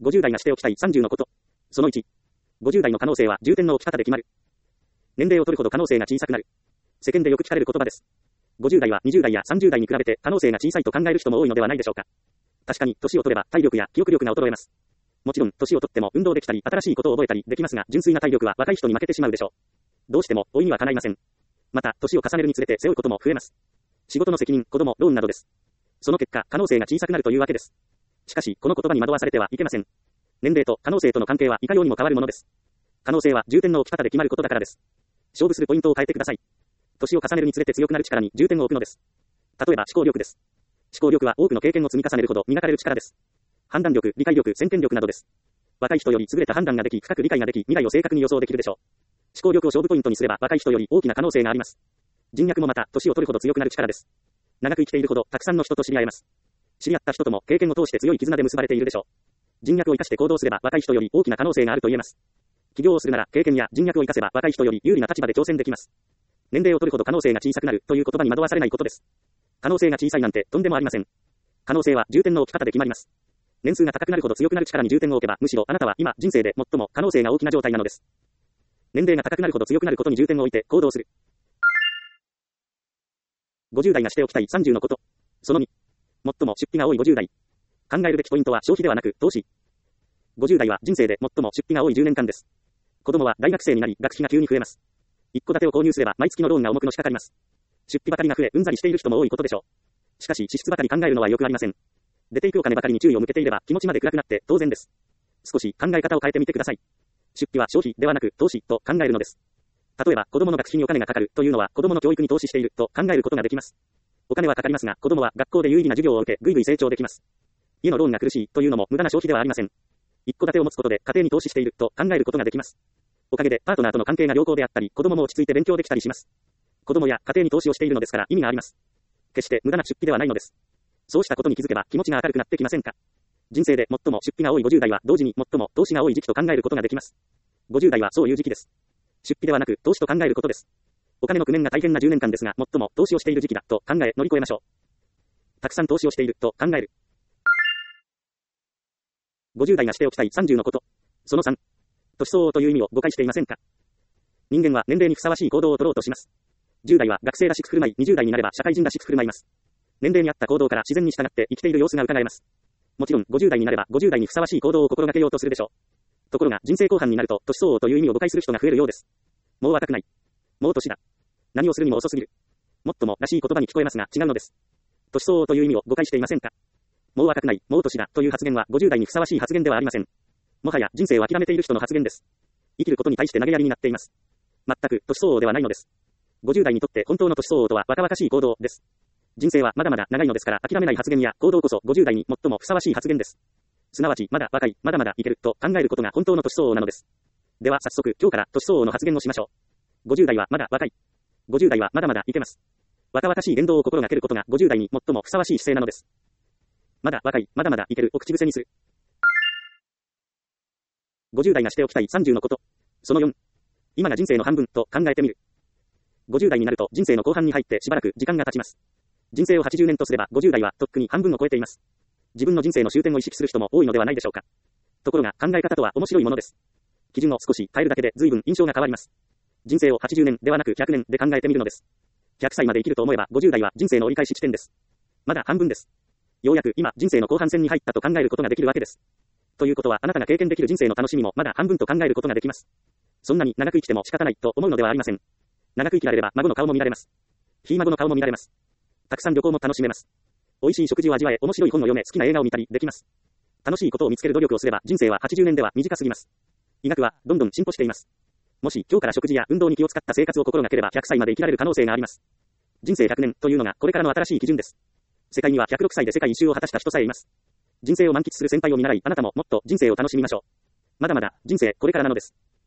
50代がしておきたい30のこと。その1。50代の可能性は重点の置き方で決まる。年齢を取るほど可能性が小さくなる。世間でよく聞かれる言葉です。50代は20代や30代に比べて可能性が小さいと考える人も多いのではないでしょうか。確かに、年を取れば体力や記憶力が衰えます。もちろん、年を取っても運動できたり、新しいことを覚えたりできますが、純粋な体力は若い人に負けてしまうでしょう。どうしても、老いにはかないません。また、年を重ねるにつれて背負うことも増えます。仕事の責任、子供、ローンなどです。その結果、可能性が小さくなるというわけです。しかし、この言葉に惑わされてはいけません。年齢と可能性との関係はいかようにも変わるものです。可能性は重点の置き方で決まることだからです。勝負するポイントを変えてください。年を重ねるにつれて強くなる力に重点を置くのです。例えば思考力です。思考力は多くの経験を積み重ねるほど磨かれる力です。判断力、理解力、先見力などです。若い人より優れた判断ができ、深く理解ができ、未来を正確に予想できるでしょう。思考力を勝負ポイントにすれば若い人より大きな可能性があります。人脈もまた年を取るほど強くなる力です。長く生きているほどたくさんの人と知り合えます。知り合った人とも経験を通して強い絆で結ばれているでしょう。人脈を生かして行動すれば若い人より大きな可能性があると言えます。起業をするなら経験や人脈を生かせば若い人より有利な立場で挑戦できます。年齢を取るほど可能性が小さくなるという言葉に惑わされないことです。可能性が小さいなんてとんでもありません。可能性は重点の置き方で決まります。年数が高くなるほど強くなる力に重点を置けば、むしろあなたは今人生で最も可能性が大きな状態なのです。年齢が高くなるほど強くなることに重点を置いて行動する。50代がしておきたい30のこと。その2。最も出費が多い50代。考えるべきポイントは消費ではなく投資。50代は人生で最も出費が多い10年間です。子供は大学生になり学費が急に増えます。一戸建てを購入すれば毎月のローンが重くのしかかります。出費ばかりが増えうんざりしている人も多いことでしょう。しかし支出ばかり考えるのはよくありません。出ていくお金ばかりに注意を向けていれば気持ちまで暗くなって当然です。少し考え方を変えてみてください。出費は消費ではなく投資と考えるのです。例えば子供の学費にお金がかかるというのは子供の教育に投資していると考えることができます。お金はかかりますが子供は学校で有意義な授業を受けぐいぐい成長できます。家のローンが苦しいというのも無駄な消費ではありません。一戸建てを持つことで家庭に投資していると考えることができます。おかげでパートナーとの関係が良好であったり子供も落ち着いて勉強できたりします。子供や家庭に投資をしているのですから意味があります。決して無駄な出費ではないのです。そうしたことに気づけば気持ちが明るくなってきませんか。人生で最も出費が多い50代は同時に最も投資が多い時期と考えることができます。50代はそういう時期です。出費ではなく投資と考えることです。お金の工面が大変な10年間ですが最も投資をしている時期だと考え乗り越えましょう。たくさん投資をしていると考える。50代がしておきたい30のこと。その3。年相応という意味を誤解していませんか。人間は年齢にふさわしい行動を取ろうとします。10代は学生らしく振る舞い、20代になれば社会人らしく振る舞います。年齢に合った行動から自然に従って生きている様子が伺えます。もちろん50代になれば50代にふさわしい行動を心がけようとするでしょう。ところが人生後半になると年相応という意味を誤解する人が増えるようです。もう若くない。もう年だ。何をするにも遅すぎる。もっともらしい言葉に聞こえますが違うのです。年相応という意味を誤解していませんか。もう若くない、もう年だという発言は50代にふさわしい発言ではありません。もはや人生を諦めている人の発言です。生きることに対して投げやりになっています。全く年相応ではないのです。50代にとって本当の年相応とは若々しい行動です。人生はまだまだ長いのですから諦めない発言や行動こそ50代に最もふさわしい発言です。すなわちまだ若い、まだまだいけると考えることが本当の年相応なのです。では早速今日から年相応の発言をしましょう。50代はまだ若い。50代はまだまだいけます。若々しい言動を心がけることが50代に最もふさわしい姿勢なのです。まだ若い、まだまだいけるを口癖にする。50代がしておきたい30のこと。その4。今が人生の半分と考えてみる。50代になると人生の後半に入ってしばらく時間が経ちます。人生を80年とすれば50代はとっくに半分を超えています。自分の人生の終点を意識する人も多いのではないでしょうか。ところが考え方とは面白いものです。基準を少し変えるだけで随分印象が変わります。人生を80年ではなく100年で考えてみるのです。100歳まで生きると思えば50代は人生の折り返し地点です。まだ半分です。ようやく今人生の後半戦に入ったと考えることができるわけです。ということはあなたが経験できる人生の楽しみもまだ半分と考えることができます。そんなに長く生きても仕方ないと思うのではありません。長く生きられれば孫の顔も見られます。ひい孫の顔も見られます。たくさん旅行も楽しめます。美味しい食事を味わえ、面白い本を読め、好きな映画を見たりできます。楽しいことを見つける努力をすれば人生は80年では短すぎます。医学はどんどん進歩しています。もし今日から食事や運動に気を使った生活を心がければ100歳まで生きられる可能性があります。人生100年というのがこれからの新しい基準です。世界には106歳で世界一周を果たした人さえいます。人生を満喫する先輩を見習い、あなたももっと人生を楽しみましょう。まだまだ人生これからなのです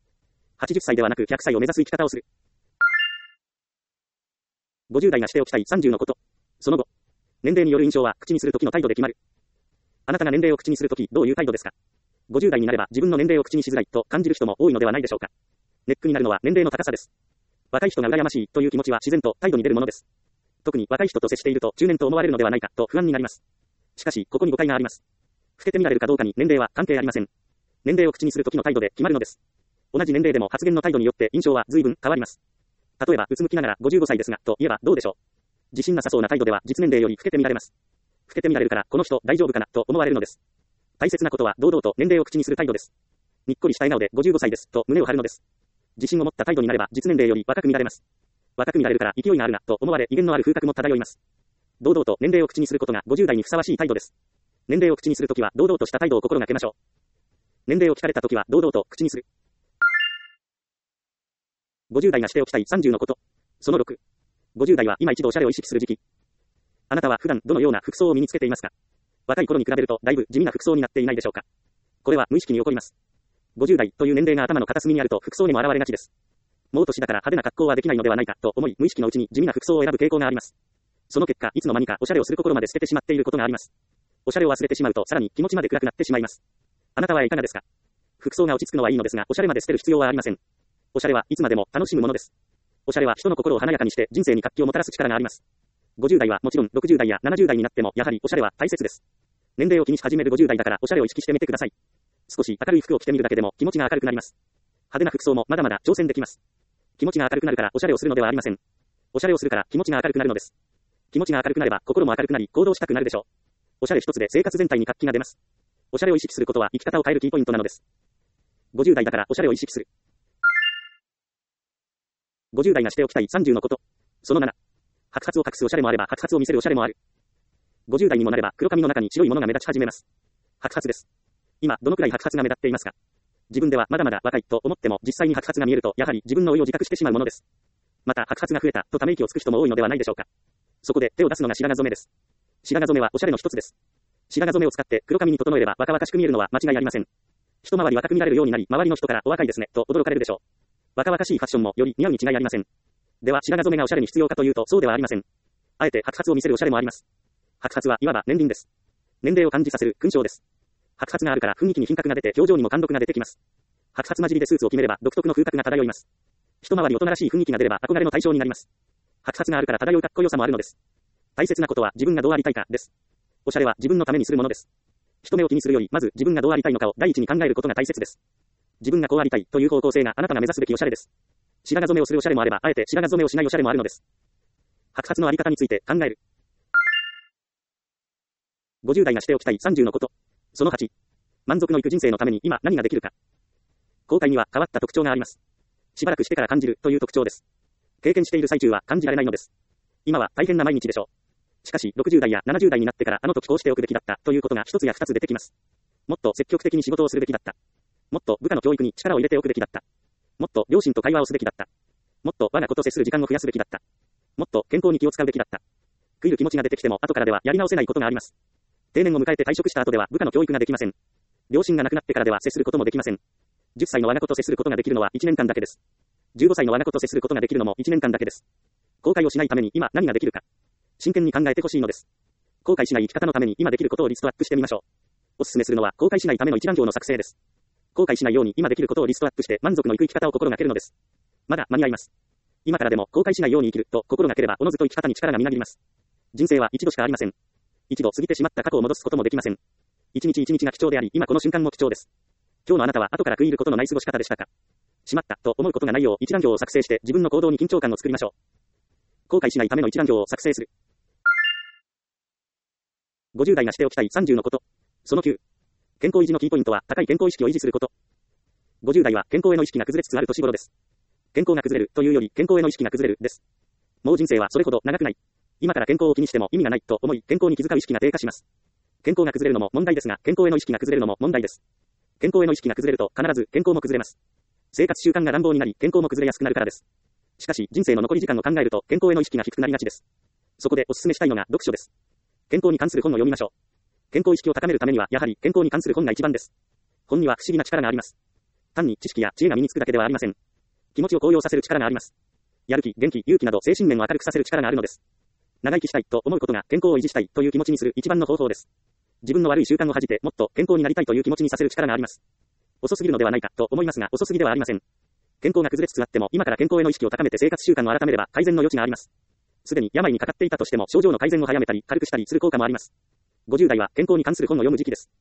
。80歳ではなく100歳を目指す生き方をする。50代がしておきたい30のこと。その後、年齢による印象は口にするときの態度で決まる。あなたが年齢を口にするときどういう態度ですか。50代になれば自分の年齢を口にしづらいと感じる人も多いのではないでしょうか。ネックになるのは年齢の高さです。若い人が羨ましいという気持ちは自然と態度に出るものです。特に若い人と接していると中年と思われるのではないかと不安になります。しかしここに誤解があります。 老けて見られるかどうかに年齢は関係ありません。年齢を口にする時の態度で決まるのです。同じ年齢でも発言の態度によって印象は随分変わります。例えば、うつむきながら55歳ですが、と言えばどうでしょう。自信なさそうな態度では実年齢より老けて見られます。老けて見られるから、この人大丈夫かな、と思われるのです。大切なことは堂々と年齢を口にする態度です。にっこりした笑顔で55歳です、と胸を張るのです。自信を持った態度になれば実年齢より若く見られます。若く見られるから勢いがあるな、と思われ威厳のある風格も漂います。堂々と年齢を口にすることが50代にふさわしい態度です。年齢を口にするときは堂々とした態度を心がけましょう。年齢を聞かれたときは堂々と口にする。50代がしておきたい30のこと。その6。50代は今一度おしゃれを意識する時期。あなたは普段どのような服装を身につけていますか？若い頃に比べるとだいぶ地味な服装になっていないでしょうか？これは無意識に起こります。50代という年齢が頭の片隅にあると服装にも現れがちです。もう年だから派手な格好はできないのではないかと思い無意識のうちに地味な服装を選ぶ傾向があります。その結果、いつの間にかおしゃれをする心まで捨ててしまっていることがあります。おしゃれを忘れてしまうとさらに気持ちまで暗くなってしまいます。あなたはいかがですか？服装が落ち着くのはいいのですが、おしゃれまで捨てる必要はありません。おしゃれはいつまでも楽しむものです。おしゃれは人の心を華やかにして人生に活気をもたらす力があります。50代はもちろん60代や70代になってもやはりおしゃれは大切です。年齢を気にし始める50代だからおしゃれを意識してみてください。少し明るい服を着てみるだけでも気持ちが明るくなります。派手な服装もまだまだ挑戦できます。気持ちが明るくなるからおしゃれをするのではありません。おしゃれをするから気持ちが明るくなるのです。気持ちが明るくなれば心も明るくなり行動したくなるでしょう。おしゃれ一つで生活全体に活気が出ます。おしゃれを意識することは生き方を変えるキーポイントなのです。50代だからおしゃれを意識する。50代がしておきたい30のこと。その7。白髪を隠すおしゃれもあれば白髪を見せるおしゃれもある。50代にもなれば黒髪の中に白いものが目立ち始めます。白髪です。今、どのくらい白髪が目立っていますか？自分ではまだまだ若いと思っても実際に白髪が見えるとやはり自分の老いを自覚してしまうものです。また白髪が増えたとため息をつく人も多いのではないでしょうか。そこで手を出すのが白髪染めです。白髪染めはおしゃれの一つです。白髪染めを使って黒髪に整えれば若々しく見えるのは間違いありません。一回り若く見られるようになり、周りの人からお若いですねと驚かれるでしょう。若々しいファッションもより似合うに違いありません。では白髪染めがおしゃれに必要かというとそうではありません。あえて白髪を見せるおしゃれもあります。白髪はいわば年輪です。年齢を感じさせる勲章です。白髪があるから雰囲気に品格が出て表情にも貫禄が出てきます。白髪混じりでスーツを決めれば独特の風格が漂います。一回り大人らしい雰囲気が出れば憧れの対象になります。白髪があるから漂うかっこよさもあるのです。大切なことは自分がどうありたいかです。おしゃれは自分のためにするものです。人目を気にするよりまず自分がどうありたいのかを第一に考えることが大切です。自分がこうありたいという方向性があなたが目指すべきおしゃれです。白髪染めをするおしゃれもあればあえて白髪染めをしないおしゃれもあるのです。白髪のあり方について考える。50代がしておきたい30のこと。その8。満足のいく人生のために今何ができるか。後悔には変わった特徴があります。しばらくしてから感じるという特徴です。経験している最中は感じられないのです。今は大変な毎日でしょう。しかし60代や70代になってからあの時こうしておくべきだったということが一つや二つ出てきます。もっと積極的に仕事をするべきだった。もっと部下の教育に力を入れておくべきだった。もっと両親と会話をすべきだった。もっと我が子と接する時間を増やすべきだった。もっと健康に気を使うべきだった。悔いる気持ちが出てきても後からではやり直せないことがあります。定年を迎えて退職した後では部下の教育ができません。両親が亡くなってからでは接することもできません。10歳の我が子と接することができるのは1年間だけです。15歳の我が子と接することができるのも1年間だけです。後悔をしないために今何ができるか。真剣に考えてほしいのです。後悔しない生き方のために今できることをリストアップしてみましょう。おすすめするのは後悔しないための一覧表の作成です。後悔しないように今できることをリストアップして満足のいく生き方を心がけるのです。まだ間に合います。今からでも後悔しないように生きると心がければおのずと生き方に力がみなぎります。人生は一度しかありません。一度過ぎてしまった過去を戻すこともできません。一日一日が貴重であり、今この瞬間も貴重です。今日のあなたは後から悔いることのない過ごし方でしたか？しまったと思うことがないよう一覧表を作成して自分の行動に緊張感を作りましょう。後悔しないための一覧表を作成する。50代がしておきたい30のこと。その9。健康維持のキーポイントは高い健康意識を維持すること。50代は健康への意識が崩れつつある年頃です。健康が崩れるというより健康への意識が崩れるです。もう人生はそれほど長くない。今から健康を気にしても意味がないと思い健康に気遣う意識が低下します。健康が崩れるのも問題ですが健康への意識が崩れるのも問題です。健康への意識が崩れると必ず健康も崩れます。生活習慣が乱暴になり健康も崩れやすくなるからです。しかし人生の残り時間を考えると健康への意識が低くなりがちです。そこでお勧めしたいのが読書です。健康に関する本を読みましょう。健康意識を高めるためにはやはり健康に関する本が一番です。本には不思議な力があります。単に知識や知恵が身につくだけではありません。気持ちを高揚させる力があります。やる気、元気、勇気など精神面を明るくさせる力があるのです。長生きしたいと思うことが健康を維持したいという気持ちにする一番の方法です。自分の悪い習慣を恥じてもっと健康になりたいという気持ちにさせる力があります。遅すぎるのではないかと思いますが遅すぎではありません。健康が崩れつつあっても今から健康への意識を高めて生活習慣を改めれば改善の余地があります。すでに病にかかっていたとしても症状の改善を早めたり軽くしたりする効果もあります。50代は健康に関する本を読む時期です。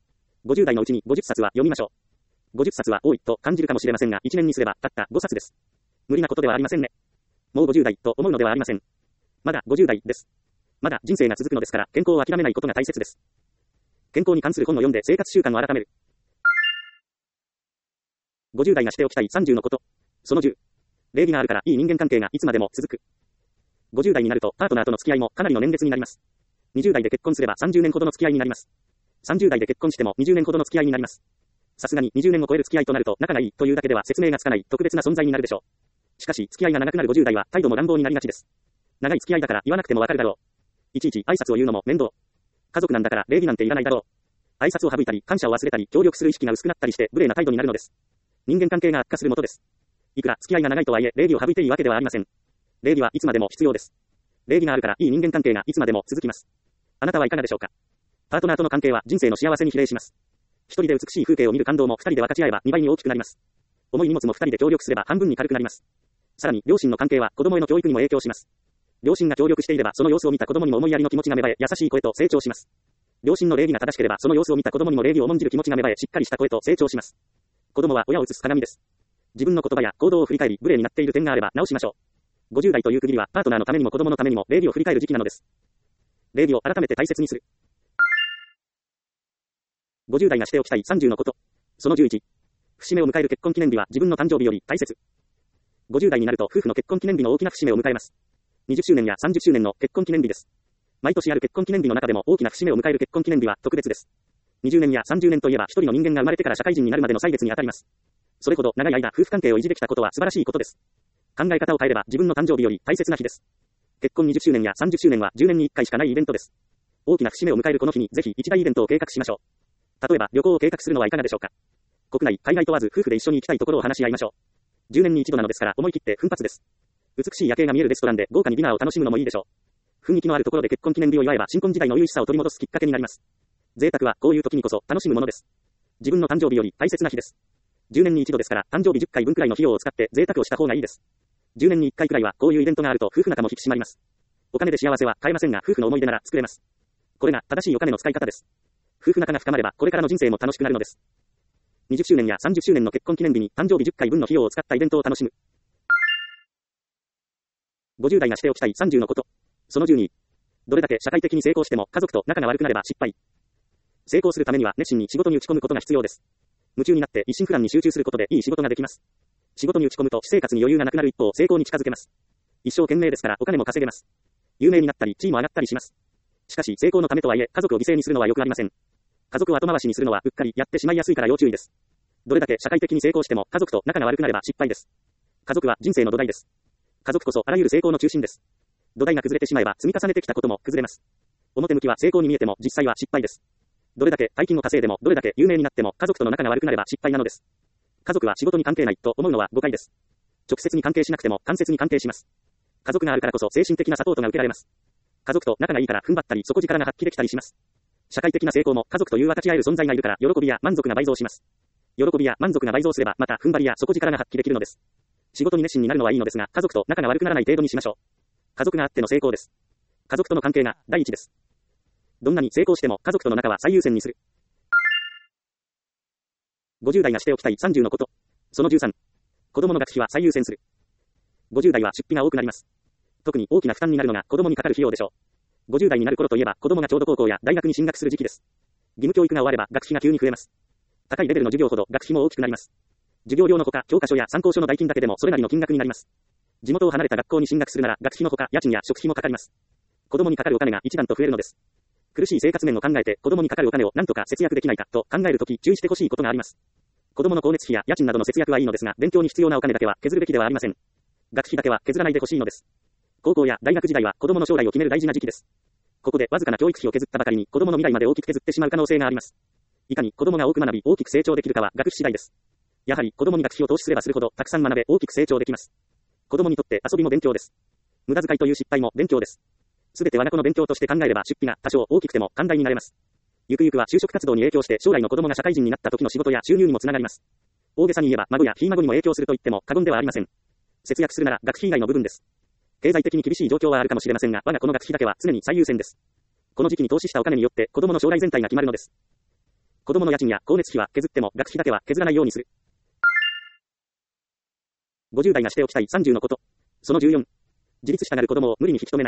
50代のうちに50冊は読みましょう。50冊は多いと感じるかもしれませんが、1年にすればたった5冊です。無理なことではありませんね。もう50代と思うのではありません。まだ50代です。まだ人生が続くのですから、健康を諦めないことが大切です。健康に関する本を読んで生活習慣を改める。50代がしておきたい30のこと。その10。礼儀があるからいい人間関係がいつまでも続く。50代になるとパートナーとの付き合いもかなりの年月になります。20代で結婚すれば30年ほどの付き合いになります。30代で結婚しても20年ほどの付き合いになります。さすがに20年を超える付き合いとなると仲がいいというだけでは説明がつかない特別な存在になるでしょう。しかし付き合いが長くなる50代は態度も乱暴になりがちです。長い付き合いだから言わなくてもわかるだろう。いちいち挨拶を言うのも面倒。家族なんだから礼儀なんていらないだろう。挨拶を省いたり感謝を忘れたり協力する意識が薄くなったりして無礼な態度になるのです。人間関係が悪化するもとです。いくら付き合いが長いとはいえ礼儀を省いていいわけではありません。礼儀はいつまでも必要です。礼儀があるからいい人間関係がいつまでも続きます。あなたはいかがでしょうか。パートナーとの関係は人生の幸せに比例します。一人で美しい風景を見る感動も二人で分かち合えば2倍に大きくなります。重い荷物も二人で協力すれば半分に軽くなります。さらに両親の関係は子供への教育にも影響します。両親が協力していればその様子を見た子供にも思いやりの気持ちが芽生え優しい声と成長します。両親の礼儀が正しければその様子を見た子供にも礼儀を重んじる気持ちが芽生えしっかりした声と成長します。子供は親を映す鏡です。自分の言葉や行動を振り返り無礼になっている点があれば直しましょう。50代という区切りはパートナーのためにも子供のためにも礼儀を振り返る時期なのです。礼儀を改めて大切にする。50代がしておきたい30のこと。その11。節目を迎える結婚記念日は自分の誕生日より大切。50代になると夫婦の結婚記念日の大きな節目を迎えます。20周年や30周年の結婚記念日です。毎年ある結婚記念日の中でも大きな節目を迎える結婚記念日は特別です。20年や30年といえば一人の人間が生まれてから社会人になるまでの歳月にあたります。それほど長い間夫婦関係を維持できたことは素晴らしいことです。考え方を変えれば自分の誕生日より大切な日です。結婚20周年や30周年は10年に1回しかないイベントです。大きな節目を迎えるこの日にぜひ一大イベントを計画しましょう。例えば旅行を計画するのはいかがでしょうか。国内、海外問わず夫婦で一緒に行きたいところを話し合いましょう。10年に一度なのですから思い切って奮発です。美しい夜景が見えるレストランで豪華にディナーを楽しむのもいいでしょう。雰囲気のあるところで結婚記念日を祝えば新婚時代の初々しさを取り戻すきっかけになります。贅沢はこういう時にこそ楽しむものです。自分の誕生日より大切な日です。10年に一度ですから誕生日10回分くらいの費用を使って贅沢をした方がいいです。10年に1回くらいはこういうイベントがあると夫婦仲も引き締まります。お金で幸せは買えませんが夫婦の思い出なら作れます。これが正しいお金の使い方です。夫婦仲が深まればこれからの人生も楽しくなるのです。20周年や30周年の結婚記念日に誕生日10回分の費用を使ったイベントを楽しむ。50代がしておきたい30のこと。その12。どれだけ社会的に成功しても家族と仲が悪くなれば失敗。成功するためには熱心に仕事に打ち込むことが必要です。夢中になって一心不乱に集中することでいい仕事ができます。仕事に打ち込むと私生活に余裕がなくなる一方成功に近づけます。一生懸命ですからお金も稼げます。有名になったり地位も上がったりします。しかし成功のためとはいえ家族を犠牲にするのは良くありません。家族を後回しにするのはうっかりやってしまいやすいから要注意です。どれだけ社会的に成功しても家族と仲が悪くなれば失敗です。家族は人生の土台です。家族こそあらゆる成功の中心です。土台が崩れてしまえば積み重ねてきたことも崩れます。表向きは成功に見えても実際は失敗です。どれだけ大金を稼いでもどれだけ有名になっても家族との仲が悪くなれば失敗なのです。家族は仕事に関係ないと思うのは誤解です。直接に関係しなくても間接に関係します。家族があるからこそ精神的なサポートが受けられます。家族と仲がいいから踏ん張ったり底力が発揮できたりします。社会的な成功も家族という分かち合える存在がいるから喜びや満足が倍増します。喜びや満足が倍増すればまた踏ん張りや底力が発揮できるのです。仕事に熱心になるのはいいのですが家族と仲が悪くならない程度にしましょう。家族があっての成功です。家族との関係が第一です。どんなに成功しても家族との仲は最優先にする。50代がしておきたい30のこと。その13。子供の学費は最優先する。50代は出費が多くなります。特に大きな負担になるのが子供にかかる費用でしょう。50代になる頃といえば子供がちょうど高校や大学に進学する時期です。義務教育が終われば学費が急に増えます。高いレベルの授業ほど学費も大きくなります。授業料のほか教科書や参考書の代金だけでもそれなりの金額になります。地元を離れた学校に進学するなら学費のほか家賃や食費もかかります。子供にかかるお金が一段と増えるのです。苦しい生活面を考えて子供にかかるお金を何とか節約できないかと考えるとき注意してほしいことがあります。子供の光熱費や家賃などの節約はいいのですが勉強に必要なお金だけは削るべきではありません。学費だけは削らないでほしいのです。高校や大学時代は子供の将来を決める大事な時期です。ここでわずかな教育費を削ったばかりに子供の未来まで大きく削ってしまう可能性があります。いかに子供が多く学び大きく成長できるかは学費次第です。やはり子供に学費を投資すればするほどたくさん学べ大きく成長できます。子供にとって遊びも勉強です。無駄遣いという失敗も勉強です。すべて我が子の勉強として考えれば出費が多少大きくても寛大になれます。ゆくゆくは就職活動に影響して将来の子供が社会人になった時の仕事や収入にもつながります。大げさに言えば孫やひ孫にも影響すると言っても過言ではありません。節約するなら学費以外の部分です。経済的に厳しい状況はあるかもしれませんが我が子の学費だけは常に最優先です。この時期に投資したお金によって子供の将来全体が決まるのです。 子供の家賃や光熱費は削っても学費だけは削らないようにする。50代がしておきたい30のこと。その14。自立したがる子供を無理に引き止めない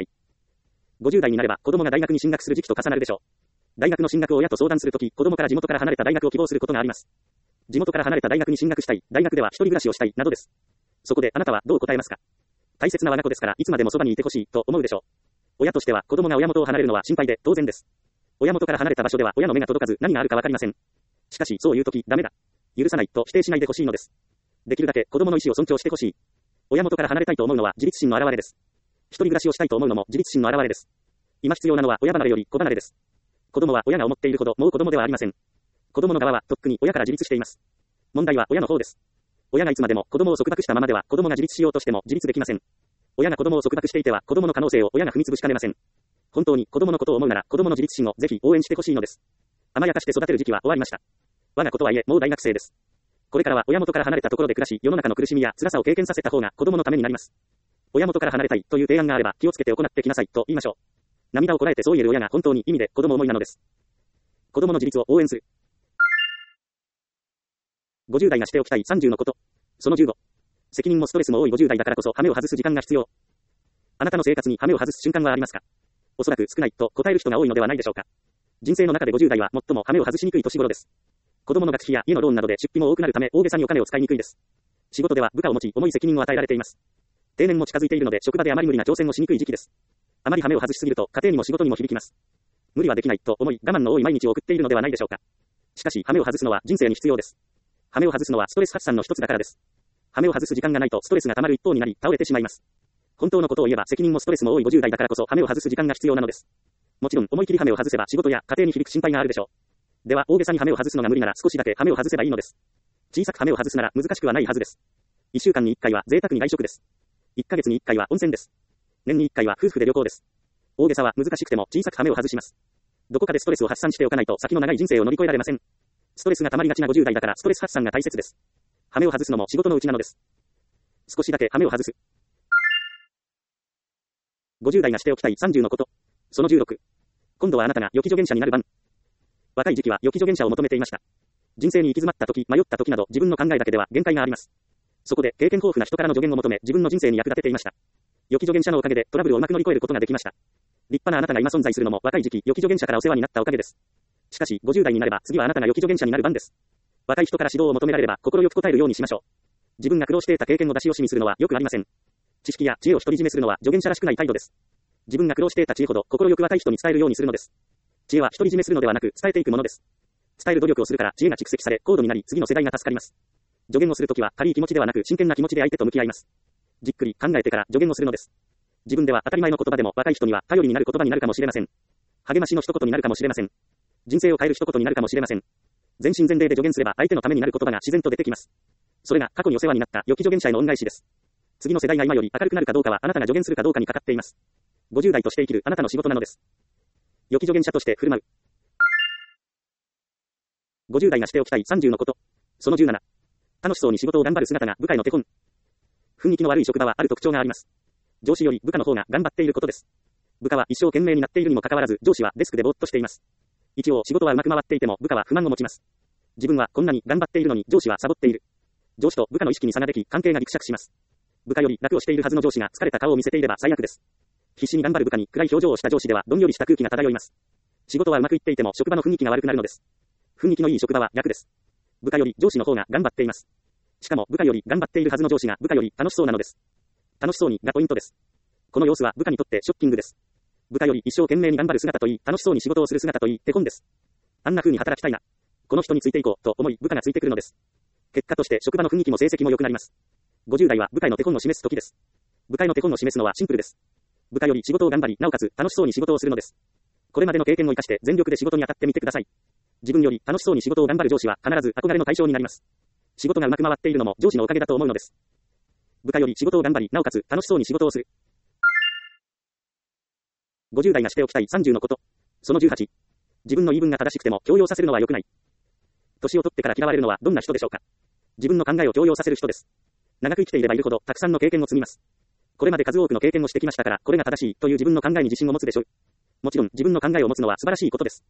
。50代になれば子供が大学に進学する時期と重なるでしょう。大学の進学を親と相談するとき、子供から地元から離れた大学を希望することがあります。地元から離れた大学に進学したい、大学では一人暮らしをしたい、などです。そこであなたはどう答えますか？大切な我が子ですからいつまでもそばにいてほしいと思うでしょう。親としては子供が親元を離れるのは心配で当然です。親元から離れた場所では親の目が届かず何があるかわかりません。しかしそういうときダメだ。許さないと否定しないでほしいのです。できるだけ子供の意思を尊重してほしい。親元から離れたいと思うのは自立心の表れです。一人暮らしをしたいと思うのも自立心の表れです。今必要なのは親離れより子離れです。子供は親が思っているほどもう子供ではありません。子供の側はとっくに親から自立しています。問題は親の方です。親がいつまでも子供を束縛したままでは子供が自立しようとしても自立できません。親が子供を束縛していては子供の可能性を親が踏み潰しかねません。本当に子供のことを思うなら子供の自立心をぜひ応援してほしいのです。甘やかして育てる時期は終わりました。我が子とはいえもう大学生です。これからは親元から離れたところで暮らし、世の中の苦しみや辛さを経験させた方が子供のためになります。親元から離れたいという提案があれば気をつけて行ってきなさいと言いましょう。涙をこらえてそう言える親が本当に意味で子供思いなのです。子供の自立を応援する。50代がしておきたい30のこと。その15。責任もストレスも多い50代だからこそ羽目を外す時間が必要。あなたの生活に羽目を外す瞬間はありますか？おそらく少ないと答える人が多いのではないでしょうか。人生の中で50代は最も羽目を外しにくい年頃です。子供の学費や家のローンなどで出費も多くなるため大げさにお金を使いにくいです。仕事では部下を持ち重い責任を与えられています。定年も近づいているので職場であまり無理な挑戦をしにくい時期です。あまり羽目を外しすぎると家庭にも仕事にも響きます。無理はできないと思い我慢の多い毎日を送っているのではないでしょうか。しかし羽目を外すのは人生に必要です。羽目を外すのはストレス発散の一つだからです。羽目を外す時間がないとストレスが溜まる一方になり倒れてしまいます。本当のことを言えば責任もストレスも多い50代だからこそ羽目を外す時間が必要なのです。もちろん思い切り羽目を外せば仕事や家庭に響く心配があるでしょう。では大げさに羽目を外すのが無理なら少しだけ羽目を外せばいいのです。小さく羽目を外すなら難しくはないはずです。1週間に1回は贅沢に外食です。1ヶ月に1回は温泉です。年に1回は夫婦で旅行です。大げさは難しくても小さく羽目を外します。どこかでストレスを発散しておかないと先の長い人生を乗り越えられません。ストレスが溜まりがちな50代だからストレス発散が大切です。羽目を外すのも仕事のうちなのです。少しだけ羽目を外す。50代がしておきたい30のこと。その16。今度はあなたが予期助言者になる番。若い時期は予期助言者を求めていました。人生に行き詰まった時、迷った時など自分の考えだけでは限界があります。そこで経験豊富な人からの助言を求め自分の人生に役立てていました。予期助言者のおかげでトラブルをうまく乗り越えることができました。立派なあなたが今存在するのも若い時期予期助言者からお世話になったおかげです。しかし50代になれば次はあなたが予期助言者になる番です。若い人から指導を求められれば心よく答えるようにしましょう。自分が苦労していた経験を出し惜しみするのはよくありません。知識や知恵を独り占めするのは助言者らしくない態度です。自分が苦労していた知恵ほど心よく若い人に伝えるようにするのです。知恵は独り占めするのではなく伝えていくものです。伝える努力をするから知恵が蓄積され高度になり次の世代が助かります。助言をするときは軽い気持ちではなく真剣な気持ちで相手と向き合います。じっくり考えてから助言をするのです。自分では当たり前の言葉でも若い人には頼りになる言葉になるかもしれません。励ましの一言になるかもしれません。人生を変える一言になるかもしれません。全身全霊で助言すれば相手のためになる言葉が自然と出てきます。それが過去にお世話になった予期助言者への恩返しです。次の世代が今より明るくなるかどうかはあなたが助言するかどうかにかかっています。50代として生きるあなたの仕事なのです。予期助言者として振る舞う。50代がしておきたい30のこと。その17。楽しそうに仕事を頑張る姿が部下への手本。雰囲気の悪い職場はある特徴があります。上司より部下の方が頑張っていることです。部下は一生懸命になっているにもかかわらず上司はデスクでぼーっとしています。一応仕事はうまく回っていても部下は不満を持ちます。自分はこんなに頑張っているのに上司はサボっている。上司と部下の意識に差ができ関係がギクシャクします。部下より楽をしているはずの上司が疲れた顔を見せていれば最悪です。必死に頑張る部下に暗い表情をした上司ではどんよりした空気が漂います。仕事はうまくいっていても職場の雰囲気が悪くなるのです。雰囲気のいい職場は逆です。部下より上司の方が頑張っています。しかも部下より頑張っているはずの上司が部下より楽しそうなのです。楽しそうにがポイントです。この様子は部下にとってショッキングです。部下より一生懸命に頑張る姿といい、楽しそうに仕事をする姿といい、手本です。あんな風に働きたいな。この人についていこうと思い部下がついてくるのです。結果として職場の雰囲気も成績も良くなります。50代は部下への手本を示す時です。部下への手本を示すのはシンプルです。部下より仕事を頑張り、なおかつ楽しそうに仕事をするのです。これまでの経験を生かして全力で仕事に当たってみてください。自分より楽しそうに仕事を頑張る上司は必ず憧れの対象になります。仕事がうまく回っているのも上司のおかげだと思うのです。部下より仕事を頑張り、なおかつ楽しそうに仕事をする。50代がしておきたい30のこと。その18。自分の言い分が正しくても強要させるのは良くない。年を取ってから嫌われるのはどんな人でしょうか。自分の考えを強要させる人です。長く生きていればいるほどたくさんの経験を積みます。これまで数多くの経験をしてきましたから、これが正しいという自分の考えに自信を持つでしょう。もちろん自分の考えを持つのは素晴らしいことです。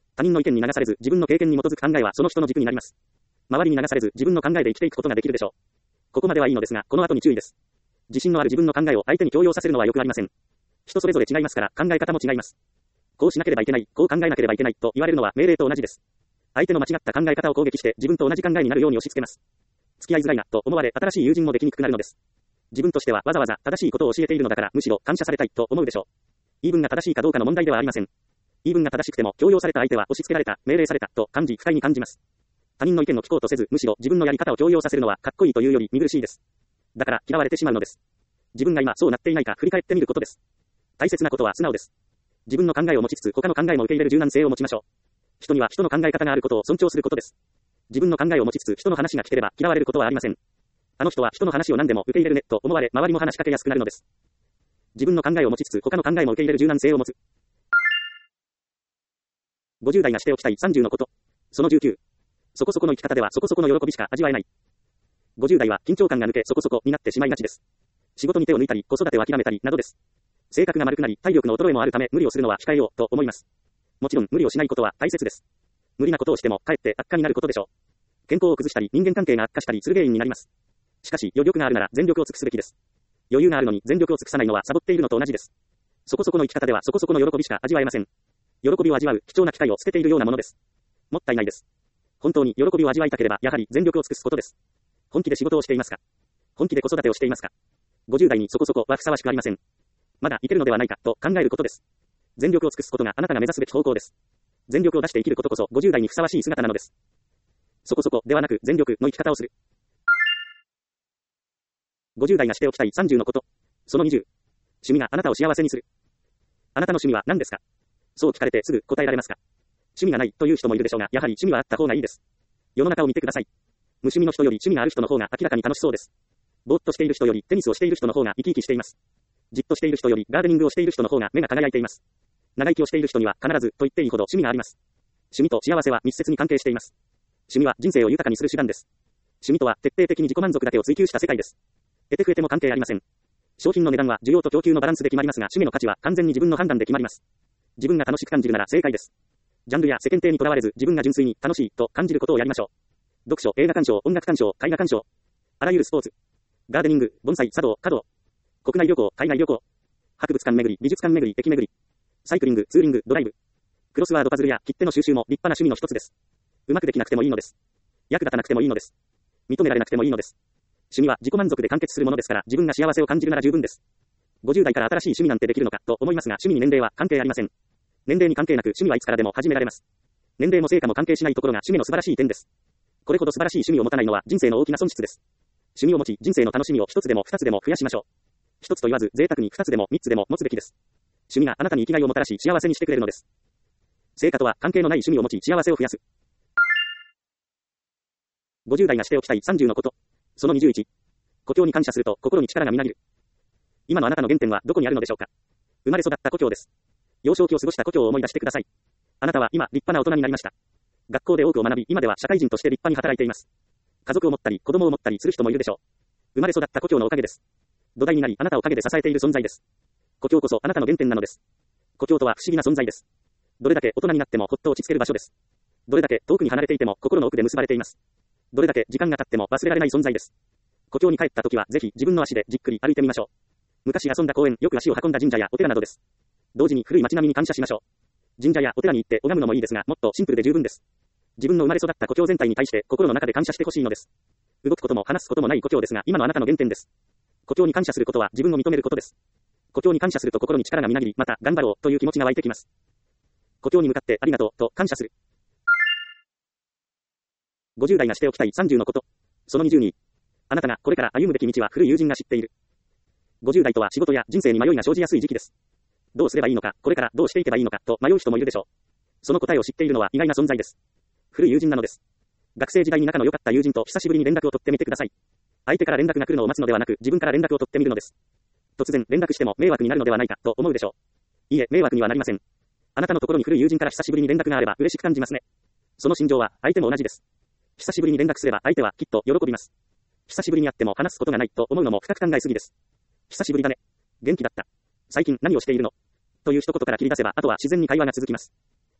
他人の意見に流されず、自分の経験に基づく考えはその人の軸になります。周りに流されず、自分の考えで生きていくことができるでしょう。ここまではいいのですが、この後に注意です。自信のある自分の考えを相手に強要させるのは良くありません。人それぞれ違いますから、考え方も違います。こうしなければいけない、こう考えなければいけないと言われるのは命令と同じです。相手の間違った考え方を攻撃して、自分と同じ考えになるように押し付けます。付き合いづらいな、と思われ、新しい友人もできにくくなるのです。自分としてはわざわざ正しいことを教えているのだから、むしろ感謝されたいと思うでしょう。言い分が正しいかどうかの問題ではありません。言い分が正しくても、強要された相手は押し付けられた、命令された、と感じ、不快に感じます。他人の意見を聞こうとせず、むしろ自分のやり方を強要させるのは、かっこいいというより見苦しいです。だから、嫌われてしまうのです。自分が今そうなっていないか振り返ってみることです。大切なことは素直です。自分の考えを持ちつつ、他の考えも受け入れる柔軟性を持ちましょう。人には人の考え方があることを尊重することです。自分の考えを持ちつつ、人の話が聞ければ嫌われることはありません。あの人は人の話を何でも受け入れるね、と思われ、周りも話しかけやすくなるのです。自分の考えを持ちつつ、他の考えも受け入れる柔軟性を持つ。50代がしておきたい30のこと。その19。そこそこの生き方ではそこそこの喜びしか味わえない。50代は緊張感が抜けそこそこになってしまいがちです。仕事に手を抜いたり、子育てを諦めたりなどです。性格が丸くなり、体力の衰えもあるため、無理をするのは控えようと思います。もちろん、無理をしないことは大切です。無理なことをしても、かえって悪化になることでしょう。健康を崩したり、人間関係が悪化したりする原因になります。しかし、余力があるなら全力を尽くすべきです。余裕があるのに全力を尽くさないのはサボっているのと同じです。そこそこの生き方ではそこそこの喜びしか味わえません。喜びを味わう貴重な機会を捨てているようなものです。もったいないです。本当に喜びを味わいたければ、やはり全力を尽くすことです。本気で仕事をしていますか？本気で子育てをしていますか？50代にそこそこはふさわしくありません。まだいけるのではないかと考えることです。全力を尽くすことがあなたが目指すべき方向です。全力を出して生きることこそ50代にふさわしい姿なのです。そこそこではなく全力の生き方をする。50代がしておきたい30のこと。その20。趣味があなたを幸せにする。あなたの趣味は何ですか？そう聞かれてすぐ答えられますか？趣味がないという人もいるでしょうが、やはり趣味はあった方がいいです。世の中を見てください。無趣味の人より趣味がある人の方が明らかに楽しそうです。ぼーっとしている人よりテニスをしている人の方が生き生きしています。じっとしている人よりガーデニングをしている人の方が目が輝いています。長生きをしている人には必ずと言っていいほど趣味があります。趣味と幸せは密接に関係しています。趣味は人生を豊かにする手段です。趣味とは徹底的に自己満足だけを追求した世界です。得て増えても関係ありません。商品の値段は需要と供給のバランスで決まりますが、趣味の価値は完全に自分の判断で決まります。自分が楽しく感じるなら正解です。ジャンルや世間体にとらわれず、自分が純粋に楽しいと感じることをやりましょう。読書、映画鑑賞、音楽鑑賞、絵画鑑賞。あらゆるスポーツ。ガーデニング、盆栽、茶道、華道。国内旅行、海外旅行。博物館巡り、美術館巡り、駅巡り。サイクリング、ツーリング、ドライブ。クロスワードパズルや切手の収集も立派な趣味の一つです。うまくできなくてもいいのです。役立たなくてもいいのです。認められなくてもいいのです。趣味は自己満足で完結するものですから、自分が幸せを感じるなら十分です。50代から新しい趣味なんてできるのかと思いますが、趣味に年齢は関係ありません。年齢に関係なく趣味はいつからでも始められます。年齢も成果も関係しないところが趣味の素晴らしい点です。これほど素晴らしい趣味を持たないのは人生の大きな損失です。趣味を持ち、人生の楽しみを一つでも二つでも増やしましょう。一つと言わず、贅沢に二つでも三つでも持つべきです。趣味があなたに生きがいをもたらし、幸せにしてくれるのです。成果とは関係のない趣味を持ち、幸せを増やす。50代がしておきたい30のこと。その21。故郷に感謝すると心に力がみなぎる。今のあなたの原点はどこにあるのでしょうか。生まれ育った故郷です。幼少期を過ごした故郷を思い出してください。あなたは今、立派な大人になりました。学校で多くを学び、今では社会人として立派に働いています。家族を持ったり、子供を持ったりする人もいるでしょう。生まれ育った故郷のおかげです。土台になり、あなたを陰で支えている存在です。故郷こそあなたの原点なのです。故郷とは不思議な存在です。どれだけ大人になってもほっと落ち着ける場所です。どれだけ遠くに離れていても心の奥で結ばれています。どれだけ時間が経っても忘れられない存在です。故郷に帰った時はぜひ自分の足でじっくり歩いてみましょう。昔遊んだ公園、よく足を運んだ神社やお寺などです。同時に古い街並みに感謝しましょう。神社やお寺に行って拝むのもいいですが、もっとシンプルで十分です。自分の生まれ育った故郷全体に対して心の中で感謝してほしいのです。動くことも話すこともない故郷ですが、今のあなたの原点です。故郷に感謝することは自分を認めることです。故郷に感謝すると心に力がみなぎり、また頑張ろうという気持ちが湧いてきます。故郷に向かってありがとうと感謝する。50代がしておきたい30のこと。その20に。あなたがこれから歩むべき道は古い友人が知っている。50代とは仕事や人生に迷いが生じやすい時期です。どうすればいいのか、これからどうしていけばいいのかと迷う人もいるでしょう。その答えを知っているのは意外な存在です。古い友人なのです。学生時代に仲の良かった友人と久しぶりに連絡を取ってみてください。相手から連絡が来るのを待つのではなく、自分から連絡を取ってみるのです。突然連絡しても迷惑になるのではないかと思うでしょう。いいえ、迷惑にはなりません。あなたのところに古い友人から久しぶりに連絡があれば嬉しく感じますね。その心情は相手も同じです。久しぶりに連絡すれば相手はきっと喜びます。久しぶりに会っても話すことがないと思うのも深く考えすぎです。久しぶりだね。元気だった。最近何をしているのという一言から切り出せば、あとは自然に会話が続きます。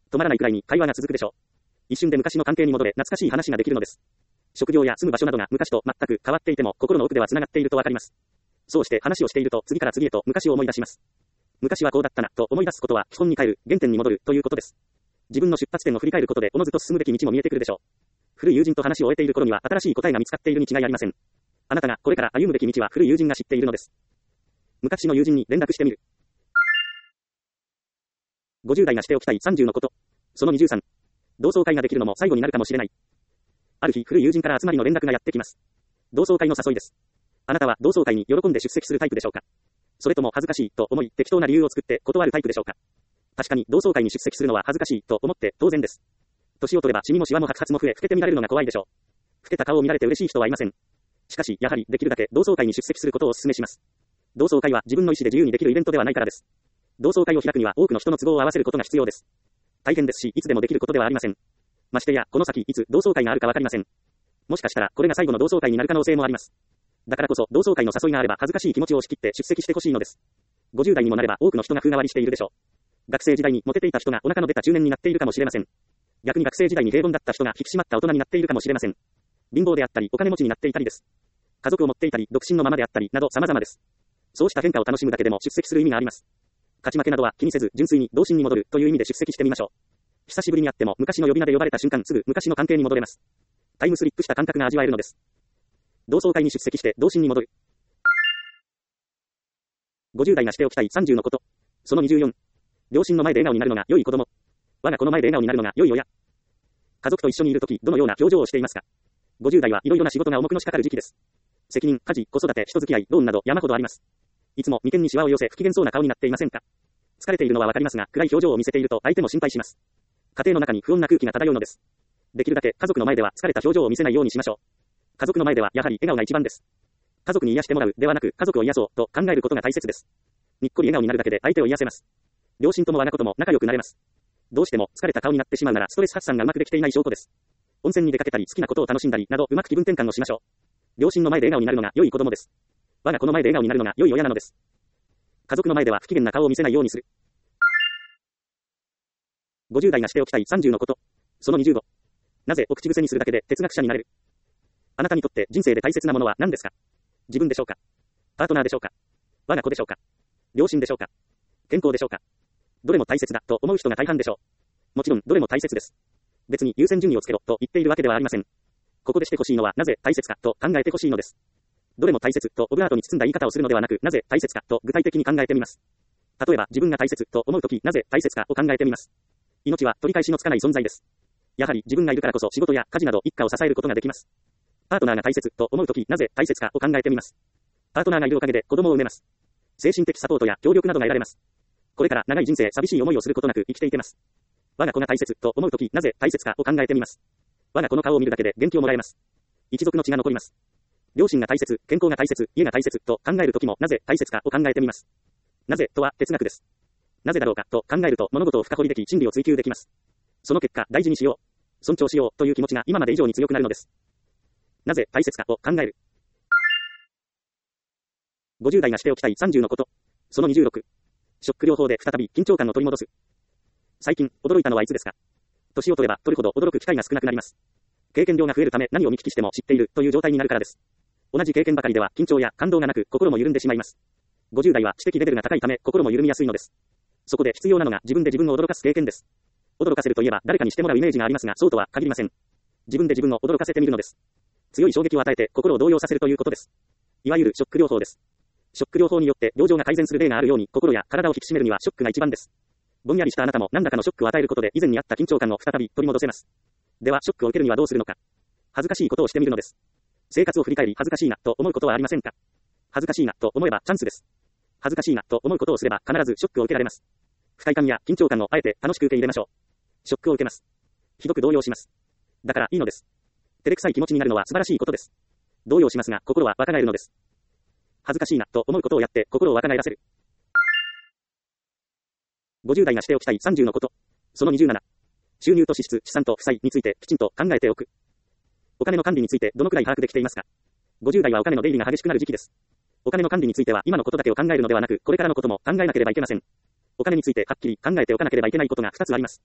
止まらないくらいに会話が続くでしょう。一瞬で昔の関係に戻れ、懐かしい話ができるのです。職業や住む場所などが昔と全く変わっていても、心の奥では繋がっているとわかります。そうして話をしていると、次から次へと昔を思い出します。昔はこうだったな、と思い出すことは、基本に帰る、原点に戻る、ということです。自分の出発点を振り返ることで、おのずと進むべき道も見えてくるでしょう。古い友人と話を終えている頃には、新しい答えが見つかっているに違いありません。あなたがこれから歩むべき道は古い友人が知っているのです。昔の友人に連絡してみる。50代がしておきたい30のこと。その23。同窓会ができるのも最後になるかもしれない。ある日、古い友人から集まりの連絡がやってきます。同窓会の誘いです。あなたは同窓会に喜んで出席するタイプでしょうか？それとも恥ずかしいと思い適当な理由を作って断るタイプでしょうか？確かに同窓会に出席するのは恥ずかしいと思って当然です。年を取ればシミもシワも白髪も増え、老けて見られるのが怖いでしょう。老けた顔を見られて嬉しい人はいません。しかし、やはりできるだけ同窓会に出席することをお勧めします。同窓会は自分の意思で自由にできるイベントではないからです。同窓会を開くには多くの人の都合を合わせることが必要です。大変ですし、いつでもできることではありません。ましてや、この先いつ同窓会があるかわかりません。もしかしたら、これが最後の同窓会になる可能性もあります。だからこそ、同窓会の誘いがあれば恥ずかしい気持ちを押し切って出席してほしいのです。50代にもなれば多くの人が風変わりしているでしょう。学生時代にモテていた人がお腹の出た中年になっているかもしれません。逆に学生時代に平凡だった人が引き締まった大人になっているかもしれません。貧乏であったり、お金持ちになっていたりです。家族を持っていたり、独身のままであったり、など様々です。そうした変化を楽しむだけでも出席する意味があります。勝ち負けなどは気にせず、純粋に童心に戻るという意味で出席してみましょう。久しぶりに会っても昔の呼び名で呼ばれた瞬間すぐ昔の関係に戻れます。タイムスリップした感覚が味わえるのです。同窓会に出席して童心に戻る。50代がしておきたい30のこと。その24。両親の前で笑顔になるのが良い子供。我が子の前で笑顔になるのが良い親。家族と一緒にいるとき、どのような表情をしていますか？ 50 代はいろいろな仕事が重くのしかかる時期です。責任、家事、子育て、人付き合い、ローンなど山ほどあります。いつも眉間にシワを寄せ不機嫌そうな顔になっていませんか？疲れているのはわかりますが、暗い表情を見せていると相手も心配します。家庭の中に不穏な空気が漂うのです。できるだけ家族の前では疲れた表情を見せないようにしましょう。家族の前ではやはり笑顔が一番です。家族に癒してもらうではなく家族を癒そうと考えることが大切です。にっこり笑顔になるだけで相手を癒せます。両親とも我が子とも仲良くなれます。どうしても疲れた顔になってしまうならストレス発散がうまくできていない証拠です。温泉に出かけたり好きなことを楽しんだりなどうまく気分転換をしましょう。両親の前で笑顔になるのが良い子供です。我が子の前で笑顔になるのが良い親なのです。家族の前では不機嫌な顔を見せないようにする。50代がしておきたい30のこと。その25。なぜお口癖にするだけで哲学者になれる？あなたにとって人生で大切なものは何ですか？自分でしょうか？パートナーでしょうか？我が子でしょうか？両親でしょうか？健康でしょうか？どれも大切だと思う人が大半でしょう。もちろんどれも大切です。別に優先順位をつけろと言っているわけではありません。ここでしてほしいのはなぜ大切かと考えてほしいのです。どれも大切とオブラートに包んだ言い方をするのではなく、なぜ大切かと具体的に考えてみます。例えば自分が大切と思うときなぜ大切かを考えてみます。命は取り返しのつかない存在です。やはり自分がいるからこそ仕事や家事など一家を支えることができます。パートナーが大切と思うときなぜ大切かを考えてみます。パートナーがいるおかげで子供を産めます。精神的サポートや協力などが得られます。これから長い人生寂しい思いをすることなく生きていけます。我が子が大切と思うときなぜ大切かを考えてみます。我が子の顔を見るだけで元気をもらえます。一族の血が残ります。両親が大切、健康が大切、家が大切と考えるときもなぜ大切かを考えてみます。なぜとは哲学です。なぜだろうかと考えると物事を深掘りでき真理を追求できます。その結果大事にしよう、尊重しようという気持ちが今まで以上に強くなるのです。なぜ大切かを考える。50代がしておきたい30のこと。その26。ショック療法で再び緊張感を取り戻す。最近驚いたのはいつですか？年を取れば取るほど驚く機会が少なくなります。経験量が増えるため何を見聞きしても知っているという状態になるからです。同じ経験ばかりでは緊張や感動がなく心も緩んでしまいます。50代は知的レベルが高いため心も緩みやすいのです。そこで必要なのが自分で自分を驚かす経験です。驚かせるといえば誰かにしてもらうイメージがありますがそうとは限りません。自分で自分を驚かせてみるのです。強い衝撃を与えて心を動揺させるということです。いわゆるショック療法です。ショック療法によって病状が改善する例があるように心や体を引き締めるにはショックが一番です。ぼんやりしたあなたも何らかのショックを与えることで以前にあった緊張感を再び取り戻せます。ではショックを受けるにはどうするのか。恥ずかしいことをしてみるのです。生活を振り返り恥ずかしいなと思うことはありませんか？恥ずかしいなと思えばチャンスです。恥ずかしいなと思うことをすれば必ずショックを受けられます。不快感や緊張感をあえて楽しく受け入れましょう。ショックを受けます。ひどく動揺します。だからいいのです。照れくさい気持ちになるのは素晴らしいことです。動揺しますが心は若返るのです。恥ずかしいなと思うことをやって心を若返らせる。50代がしておきたい30のこと。その27。収入と支出、資産と負債についてきちんと考えておく。お金の管理についてどのくらい把握できていますか？ 50 代はお金の出入りが激しくなる時期です。お金の管理については今のことだけを考えるのではなく、これからのことも考えなければいけません。お金についてはっきり考えておかなければいけないことが2つあります。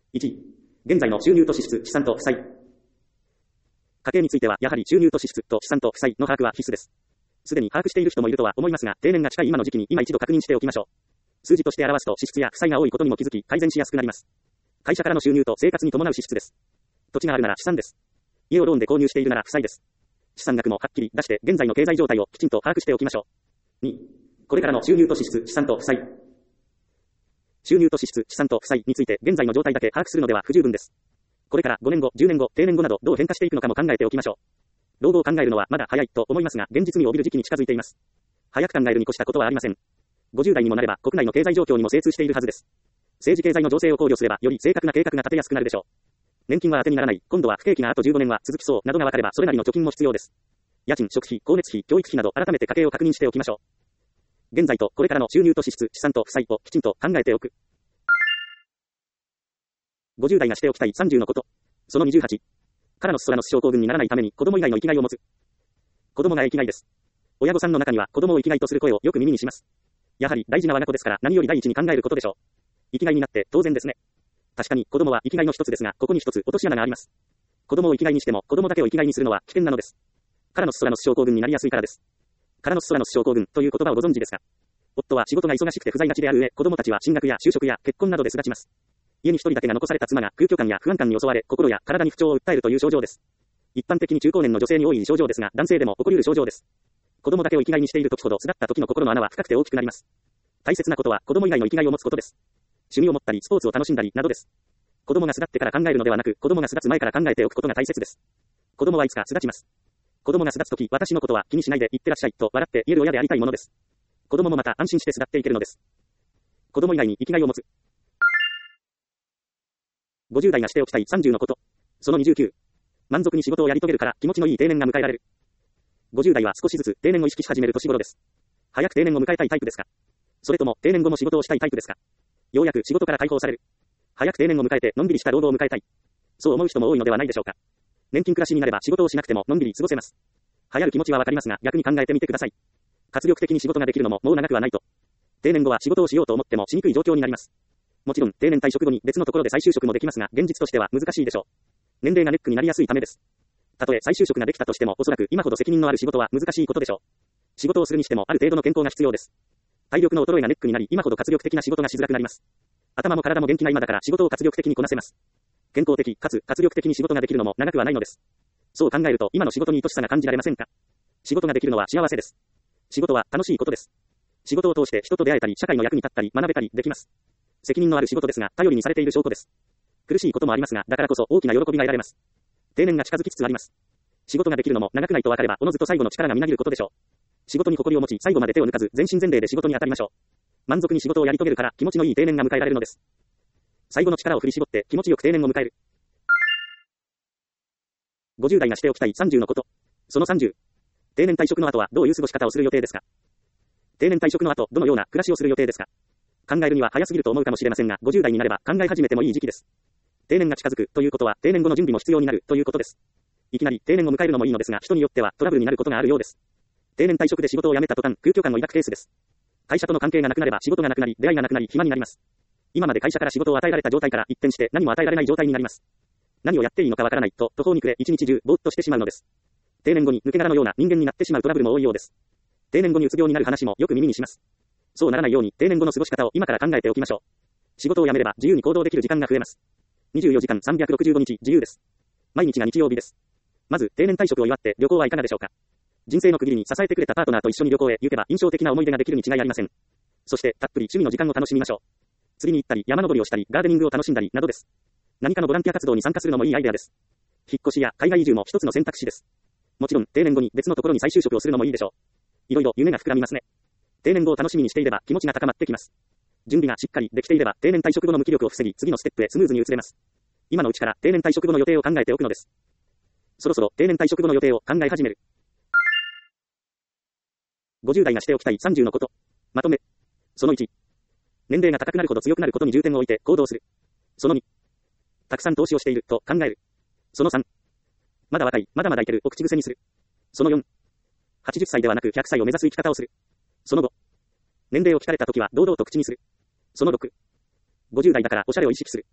1、現在の収入と支出、資産と負債。家計については、やはり収入と支出と資産と負債の把握は必須です。すでに把握している人もいるとは思いますが、定年が近い今の時期に今一度確認しておきましょう。数字として表すと支出や負債が多いことにも気づき、改善しやすくなります。会社からの収入と生活に伴う支出です。土地があるなら資産です。家をローンで購入しているなら負債です。資産額もはっきり出して現在の経済状態をきちんと把握しておきましょう。2、これからの収入と支出、資産と負債。収入と支出、資産と負債について現在の状態だけ把握するのでは不十分です。これから5年後、10年後、定年後などどう変化していくのかも考えておきましょう。老後を考えるのはまだ早いと思いますが、現実に帯びる時期に近づいています。早く考えるに越したことはありません。50代にもなれば国内の経済状況にも精通しているはずです。政治経済の情勢を考慮すればより正確な計画が立てやすくなるでしょう。年金は当てにならない、今度は不景気があと15年は続きそうなどが分かればそれなりの貯金も必要です。家賃、食費、光熱費、教育費など改めて家計を確認しておきましょう。現在とこれからの収入と支出、資産と負債をきちんと考えておく。50代がしておきたい30のこと。その28。カラノス・ソラノス症候群にならないために子供以外の生きがいを持つ。子供が生きがいです。親御さんの中には子供を生きがいとする声をよく耳にします。やはり大事な我が子ですから何より第一に考えることでしょう。生きがいになって当然ですね。確かに子供は生きがいの一つですが、ここに一つ落とし穴があります。子供を生きがいにしても子供だけを生きがいにするのは危険なのです。カラノス・ソラノス症候群になりやすいからです。カラノス・ソラノス症候群という言葉をご存知ですか？夫は仕事が忙しくて不在がちである上、子供たちは進学や就職や結婚などで巣立ちます。家に一人だけが残された妻が空虚感や不安感に襲われ、心や体に不調を訴えるという症状です。一般的に中高年の女性に多い症状ですが、男性でも起こり得る症状です。子供だけを生きがいにしている時ほど、巣立った時の心の穴は深くて大きくなります。大切なことは子供以外の生きがいを持つことです。趣味を持ったり、スポーツを楽しんだりなどです。子供が巣立ってから考えるのではなく、子供が巣立つ前から考えておくことが大切です。子供はいつか巣立ちます。子供が巣立つ時、私のことは気にしないで行ってらっしゃいと笑って言える親でありたいものです。子供もまた安心して巣立っていけるのです。子供以外に生きがいを持つ。50代がしておきたい30のこと。その29。満足に仕事をやり遂げるから気持ちのいい定年が迎えられる。50代は少しずつ定年を意識し始める年頃です。早く定年を迎えたいタイプですか？それとも定年後も仕事をしたいタイプですか？ようやく仕事から解放される。早く定年を迎えてのんびりした老後を迎えたい。そう思う人も多いのではないでしょうか。年金暮らしになれば仕事をしなくてものんびり過ごせます。流行る気持ちはわかりますが、逆に考えてみてください。活力的に仕事ができるのももう長くはないと。定年後は仕事をしようと思ってもしにくい状況になります。もちろん定年退職後に別のところで再就職もできますが、現実としては難しいでしょう。年齢がネックになりやすいためです。たとえ再就職ができたとしても、おそらく今ほど責任のある仕事は難しいことでしょう。仕事をするにしてもある程度の健康が必要です。体力の衰えがネックになり、今ほど活力的な仕事がしづらくなります。頭も体も元気な今だから仕事を活力的にこなせます。健康的かつ活力的に仕事ができるのも長くはないのです。そう考えると今の仕事に愛しさが感じられませんか？仕事ができるのは幸せです。仕事は楽しいことです。仕事を通して人と出会えたり、社会の役に立ったり、学べたりできます。責任のある仕事ですが、頼りにされている証拠です。苦しいこともありますが、だからこそ大きな喜びが得られます。定年が近づきつつあります。仕事ができるのも長くないと分かれば、おのずと最後の力がみなぎることでしょう。仕事に誇りを持ち、最後まで手を抜かず、全身全霊で仕事に当たりましょう。満足に仕事をやり遂げるから、気持ちのいい定年が迎えられるのです。最後の力を振り絞って、気持ちよく定年を迎える。50代がしておきたい30のこと。その30。定年退職の後はどういう過ごし方をする予定ですか？定年退職の後、どのような暮らしをする予定ですか？考えるには早すぎると思うかもしれませんが、50代になれば考え始めてもいい時期です。定年が近づくということは、定年後の準備も必要になるということです。いきなり定年を迎えるのもいいのですが、人によってはトラブルになることがあるようです。定年退職で仕事を辞めた途端、空虚感を抱くケースです。会社との関係がなくなれば仕事がなくなり、出会いがなくなり、暇になります。今まで会社から仕事を与えられた状態から一転して何も与えられない状態になります。何をやっていいのかわからないと途方に暮れ、一日中ぼーっとしてしまうのです。定年後に抜け殻のような人間になってしまうトラブルも多いようです。定年後にうつ病になる話もよく耳にします。そうならないように定年後の過ごし方を今から考えておきましょう。仕事を辞めれば自由に行動できる時間が増えます。24時間365日自由です。毎日が日曜日です。まず定年退職を祝って旅行はいかがでしょうか。人生の区切りに支えてくれたパートナーと一緒に旅行へ行けば印象的な思い出ができるに違いありません。そしてたっぷり趣味の時間を楽しみましょう。釣りに行ったり山登りをしたりガーデニングを楽しんだりなどです。何かのボランティア活動に参加するのもいいアイデアです。引っ越しや海外移住も一つの選択肢です。もちろん定年後に別のところに再就職をするのもいいでしょう。いろいろ夢が膨らみますね。定年後を楽しみにしていれば気持ちが高まってきます。準備がしっかりできていれば定年退職後の無気力を防ぎ次のステップへスムーズに移れます。今のうちから定年退職後の予定を考えておくのです。そろそろ定年退職後の予定を考え始める。50代がしておきたい30のこと。まとめ。その1。年齢が高くなるほど強くなることに重点を置いて行動する。その2。たくさん投資をしていると考える。その3。まだ若い、まだまだいけるを口癖にする。その4。80歳ではなく100歳を目指す生き方をする。その5。年齢を聞かれたときは堂々と口にする。その6。50代だからおしゃれを意識する。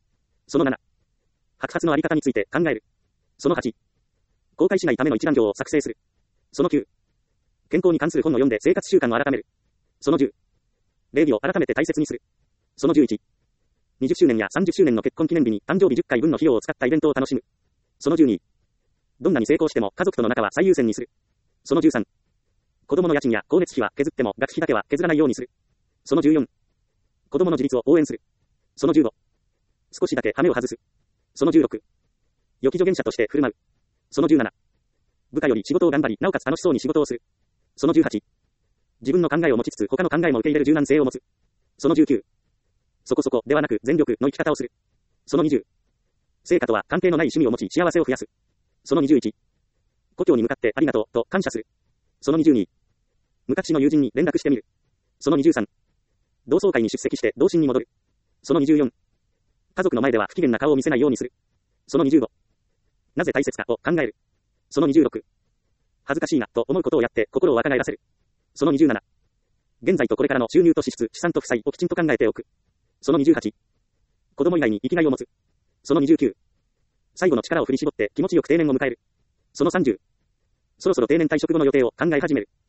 その7、白髪のあり方について考える。その8、後悔しないための一覧表を作成する。その9、健康に関する本を読んで生活習慣を改める。その10、礼儀を改めて大切にする。その11、20周年や30周年の結婚記念日に誕生日10回分の費用を使ったイベントを楽しむ。その12、どんなに成功しても家族との仲は最優先にする。その13、子供の家賃や光熱費は削っても学費だけは削らないようにする。その14、子供の自立を応援する。その15、少しだけ羽目を外す。その16、良き助言者として振る舞う。その17、部下より仕事を頑張り、なおかつ楽しそうに仕事をする。その18、自分の考えを持ちつつ他の考えも受け入れる柔軟性を持つ。その19、そこそこではなく全力の生き方をする。その20、成果とは関係のない趣味を持ち幸せを増やす。その21、故郷に向かってありがとうと感謝する。その22、昔の友人に連絡してみる。その23、同窓会に出席して童心に戻る。その24、家族の前では不機嫌な顔を見せないようにする。その25、なぜ大切かを考える。その26、恥ずかしいなと思うことをやって心を若返らせる。その27、現在とこれからの収入と支出、資産と負債をきちんと考えておく。その28、子供以外に生きがいを持つ。その29、最後の力を振り絞って気持ちよく定年を迎える。その30、そろそろ定年退職後の予定を考え始める。